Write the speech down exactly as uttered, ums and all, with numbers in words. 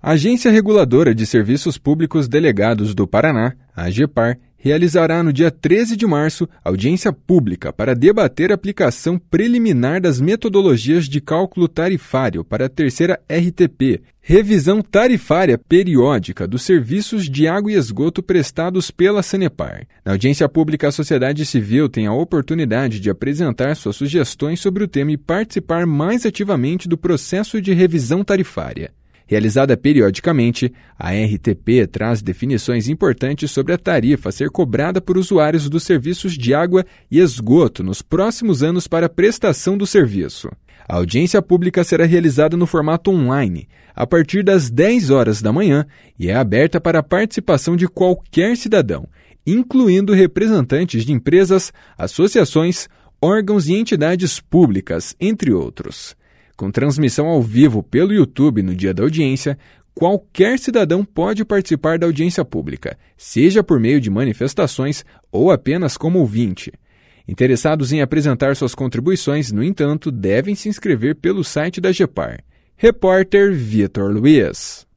A Agência Reguladora de Serviços Públicos Delegados do Paraná, a AGEPAR, realizará no dia treze de março audiência pública para debater a aplicação preliminar das metodologias de cálculo tarifário para a terceira R T P, revisão tarifária periódica dos serviços de água e esgoto prestados pela Sanepar. Na audiência pública, a sociedade civil tem a oportunidade de apresentar suas sugestões sobre o tema e participar mais ativamente do processo de revisão tarifária. Realizada periodicamente, a R T P traz definições importantes sobre a tarifa a ser cobrada por usuários dos serviços de água e esgoto nos próximos anos para a prestação do serviço. A audiência pública será realizada no formato online, a partir das dez horas da manhã, e é aberta para a participação de qualquer cidadão, incluindo representantes de empresas, associações, órgãos e entidades públicas, entre outros. Com transmissão ao vivo pelo YouTube no dia da audiência, qualquer cidadão pode participar da audiência pública, seja por meio de manifestações ou apenas como ouvinte. Interessados em apresentar suas contribuições, no entanto, devem se inscrever pelo site da AGEPAR. Repórter Vitor Luiz.